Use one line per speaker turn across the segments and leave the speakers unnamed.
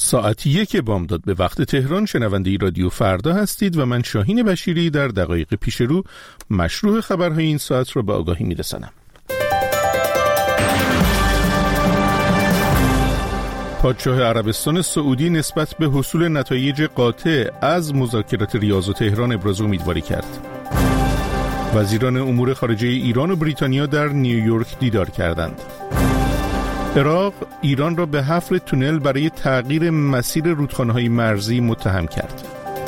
ساعت 1 بامداد به وقت تهران شنونده رادیو فردا هستید و من شاهین بشیری در دقایق پیش رو مشروع خبرهای این ساعت را به آگاهی میرسانم. پادشاه عربستان سعودی نسبت به حصول نتایج قاطع از مذاکرات ریاض و تهران ابراز امیدواری کرد. وزیران امور خارجه ایران و بریتانیا در نیویورک دیدار کردند. عراق ایران را به حفر تونل برای تغییر مسیر رودخانه‌های مرزی متهم کرد.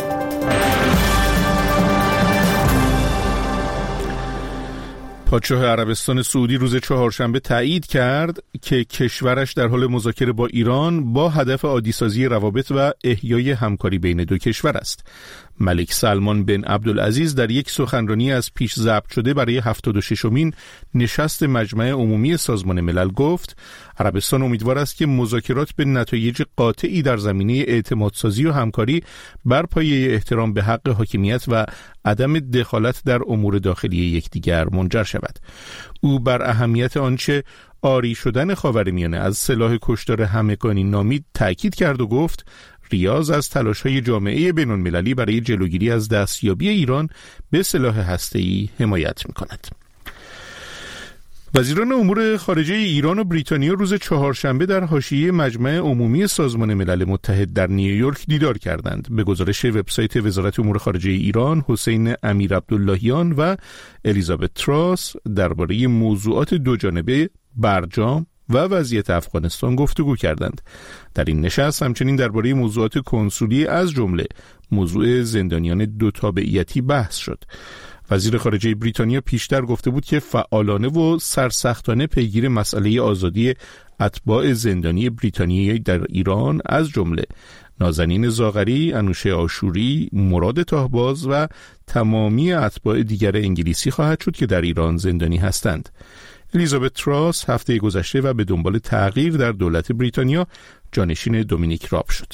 پادشاه عربستان سعودی روز چهارشنبه تایید کرد که کشورش در حال مذاکره با ایران با هدف عادی‌سازی روابط و احیای همکاری بین دو کشور است. ملک سلمان بن عبدالعزیز در یک سخنرانی از پیش ضبط شده برای 76مین نشست مجمع عمومی سازمان ملل گفت عربستان امیدوار است که مذاکرات به نتایج قاطعی در زمینه اعتمادسازی و همکاری بر پایه احترام به حق حاکمیت و عدم دخالت در امور داخلی یکدیگر منجر شود. او بر اهمیت آنچه عاری شدن خاورمیانه از سلاح کشتار همگانی نامید تأکید کرد و گفت ریاض از تلاش‌های جامعه بین‌المللی برای جلوگیری از دستیابی ایران به سلاح هسته‌ای حمایت می‌کند. وزیران امور خارجه ایران و بریتانیا روز چهارشنبه در حاشیه مجمع عمومی سازمان ملل متحد در نیویورک دیدار کردند. به گزارش وبسایت وزارت امور خارجه ایران، حسین امیر عبداللهیان و الیزابت تراس درباره موضوعات دوجانبه برجام و وضعیت افغانستان گفتگو کردند. در این نشست همچنین درباره موضوعات کنسولی از جمله موضوع زندانیان دو تابعیتی بحث شد. وزیر خارجه بریتانیا پیشتر گفته بود که فعالانه و سرسختانه پیگیر مسئله آزادی اتباع زندانی بریتانیایی در ایران از جمله نازنین زاغری، انوشه آشوری، مراد تاهباز و تمامی اتباع دیگر انگلیسی خواهد شد که در ایران زندانی هستند. الیزابت تراس هفته گذشته و به دنبال تغییر در دولت بریتانیا جانشین دومینیک راب شد.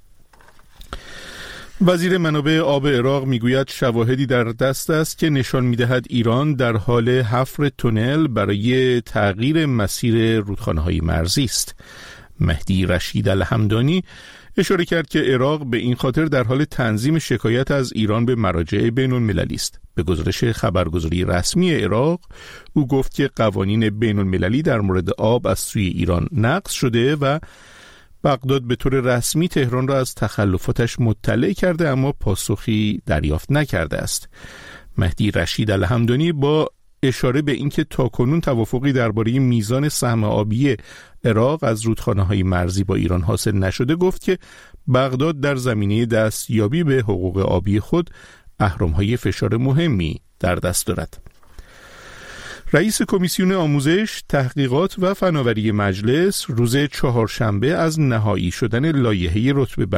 وزیر منابع آب عراق میگوید شواهدی در دست است که نشان میدهد ایران در حال حفر تونل برای تغییر مسیر رودخانه‌های مرزی است. مهدی رشید الحمدانی اشاره کرد که عراق به این خاطر در حال تنظیم شکایت از ایران به مراجع بین‌المللی است. به گزارش خبرگزاری رسمی عراق او گفت که قوانین بین‌المللی در مورد آب از سوی ایران نقض شده و بغداد به طور رسمی تهران را از تخلفاتش مطلع کرده اما پاسخی دریافت نکرده است. مهدی رشید الحمدانی با اشاره به اینکه تاکنون توافقی درباره میزان سهم آبی عراق از رودخانه‌های مرزی با ایران حاصل نشده گفت که بغداد در زمینه دستیابی به حقوق آبی خود اهرم‌های فشار مهمی در دست دارد. رئیس کمیسیون آموزش، تحقیقات و فناوری مجلس روز چهارشنبه از نهایی شدن لایحه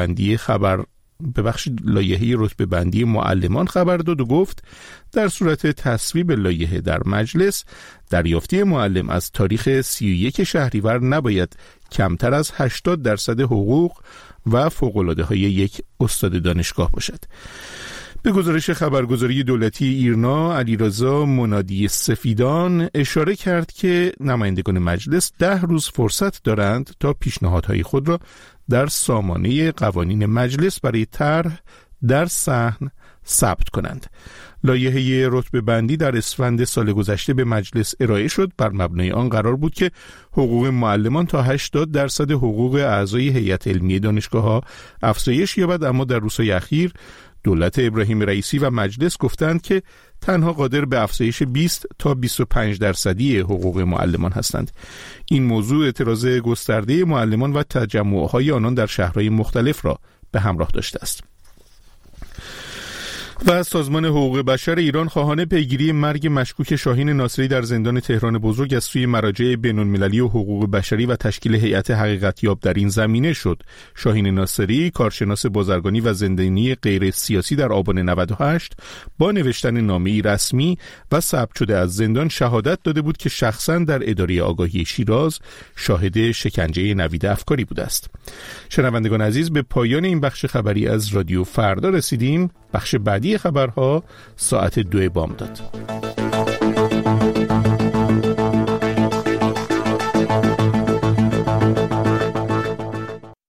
رتبه‌بندی معلمان خبر داد و گفت در صورت تصویب لایحه در مجلس دریافتی معلم از تاریخ 31 شهریور نباید کمتر از 80% حقوق و فوق‌العاده‌های یک استاد دانشگاه باشد. به گزارش خبرگزاری دولتی ایرنا، علیرضا منادی سفیدان اشاره کرد که نمایندگان مجلس 10 روز فرصت دارند تا پیشنهادهای خود را در سامانه قوانین مجلس برای طرح در صحن ثبت کنند. لایحه رتبه بندی در اسفند سال گذشته به مجلس ارائه شد. بر مبنای آن قرار بود که حقوق معلمان تا 80% حقوق اعضای هیئت علمی دانشگاه‌ها افزایش یابد، اما در روزهای اخیر دولت ابراهیم رئیسی و مجلس گفتند که تنها قادر به افزایش 20 تا 25% حقوق معلمان هستند. این موضوع اعتراض گسترده معلمان و تجمع‌های آنان در شهرهای مختلف را به همراه داشته است. و سازمان حقوق بشر ایران خواهان پیگیری مرگ مشکوک شاهین ناصری در زندان تهران بزرگ از سوی مراجع بین‌المللی و حقوق بشری و تشکیل هیئت حقیقتیاب در این زمینه شد. شاهین ناصری، کارشناس بازرگانی و زندانی غیر سیاسی در آبان 98 با نوشتن نامه‌ای رسمی و ثبت شده از زندان شهادت داده بود که شخصاً در اداره آگاهی شیراز شاهد شکنجه نوید افکاری بوده است. شنوندگان عزیز، به پایان این بخش خبری از رادیو فردا رسیدیم. بخش بعدی خبرها ساعت 2 بامداد.